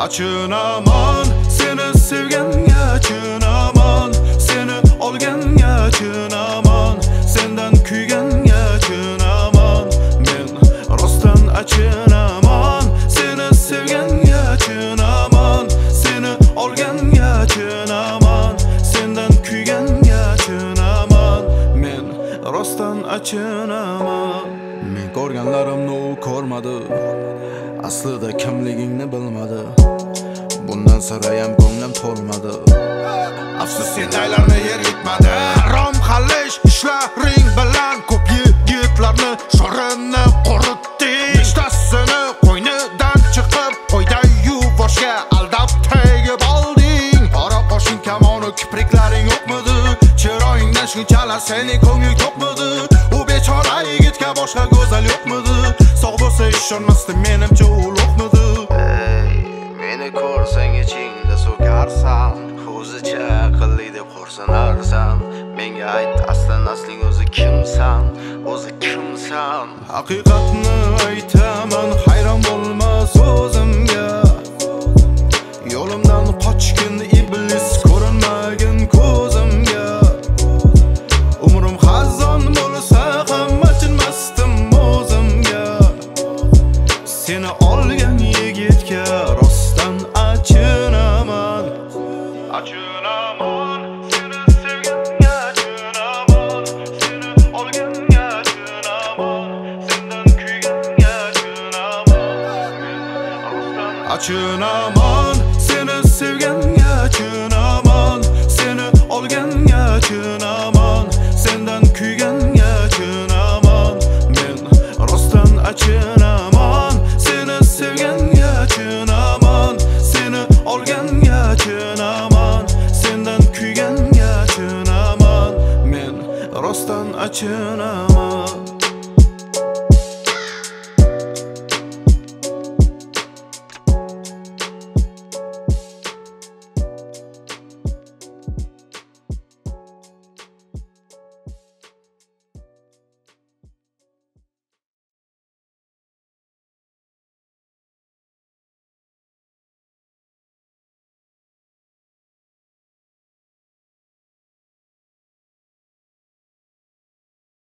Achinaman seni sevganga achinaman, seni olganga achinaman, sendan kuyganga achinaman. Men rostdan achinaman, seni sevganga achinaman, seni olganga achinaman, sendan kuyganga achinaman. Men rostdan achinaman. Men ko'rganlarimni u ko'rmadi, aslida kimligingni bilmadi. Bundan sirayam ko'nglim to'lmadi. Afsus sendaylarni yer yutmadi. Harom xallish ishlaring bilan ko'p yigitlarni sho'rini quritding. Nechtasini qo'ynidan chiqib qo'yday yuvoshga aldab tegib olding. Qora qoshing kamoni kipriklaring yo'qmidi? Chiroyingdan shunchalar seni ko'ngling to'qmidi? U bechora yigitga boshqa go'zal yo'qmidi? Sog' bo'lsa ishonmasdim, menimcha u lo'qmidi. Meni ko'rsang ichingda so'karsan, o'zicha aqlli deb xo'rsanarsan. Menga ayt, asling o'zi kimsan? O'zi kimsan? Haqiqatni aytaman, hayron bo'lma so'zimga. Yo'limdan qochgin iblis, ko'rinmagin ko'zimga. Umrim xazon bo'lsa ham achinmasdim o'zimga. Seni olgan yigitga rostdan achinaman. Achinaman, seni sevganga achinaman, seni olganga achinaman, sendan kuyganga achinaman. Achinaman, seni sevganga achinaman, seni olganga achinaman, sendan kuyganga achinaman. Men rostdan achinaman, seni sevganga achinaman, seni olganga achinaman, sendan kuyganga achinaman. Men rostdan achinaman.